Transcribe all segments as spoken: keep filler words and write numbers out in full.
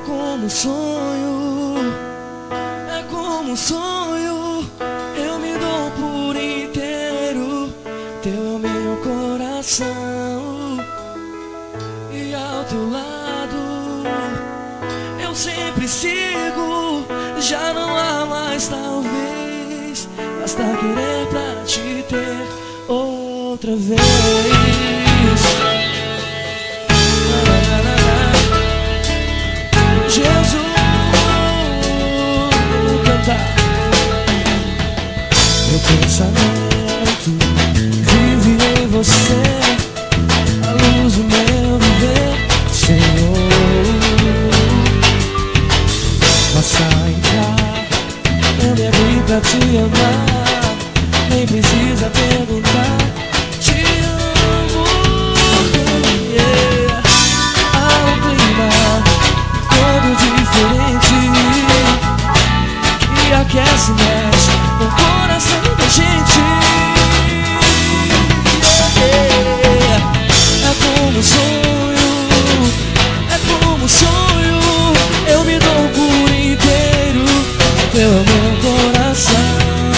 como um sonho, é como um sonho. Eu me dou por inteiro, teu é o meu coração. E ao teu lado eu sempre sigo. Já não há mais talvez, basta querer pra te ter outra vez. Jesus, vou cantar. Meu pensamento vive em você, a luz do meu viver, Senhor. Faça entrar, eu me abri pra te amar, nem precisa perguntar. Te amo, yeah. Há um clima todo diferente que aquece, mexe com o coração da gente, yeah. É como um sonho, é como um sonho. Eu me dou por inteiro, teu é o meu coração.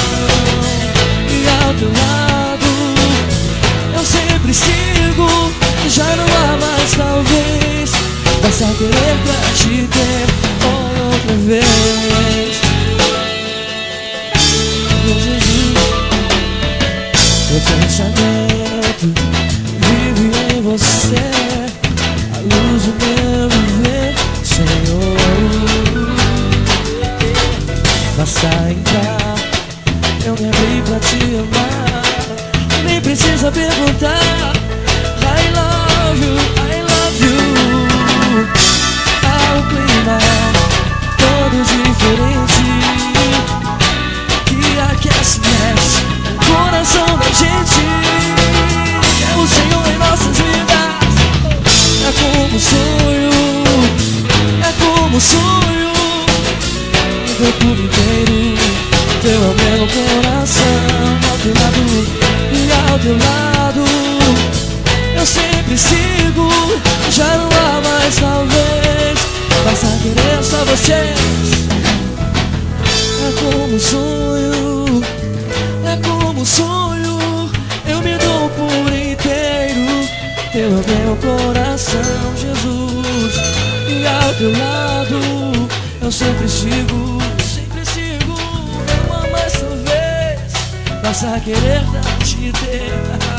E ao teu lado eu sempre sigo. Já não há mais talvez, basta querer pra te ter outra vez. Meu Jesus, meu pensamento vive em você, a luz do meu viver, Senhor. Basta entrar, eu me abri pra te amar, nem precisa perguntar. I love you, I love you. Há um clima todo diferente que aquece, mexe o coração da gente. É o Senhor em nossas vidas. É como um sonho, é como um sonho. Eu dou por inteiro, teu é o meu coração. Ao teu lado e ao teu lado eu sempre sigo. Já não há mais talvez, basta querer só você. É como um sonho, é como um sonho. Eu me dou por inteiro, teu é o meu coração, Jesus. E ao teu lado eu sempre sigo, sempre sigo. Não há mais talvez, basta querer te ter.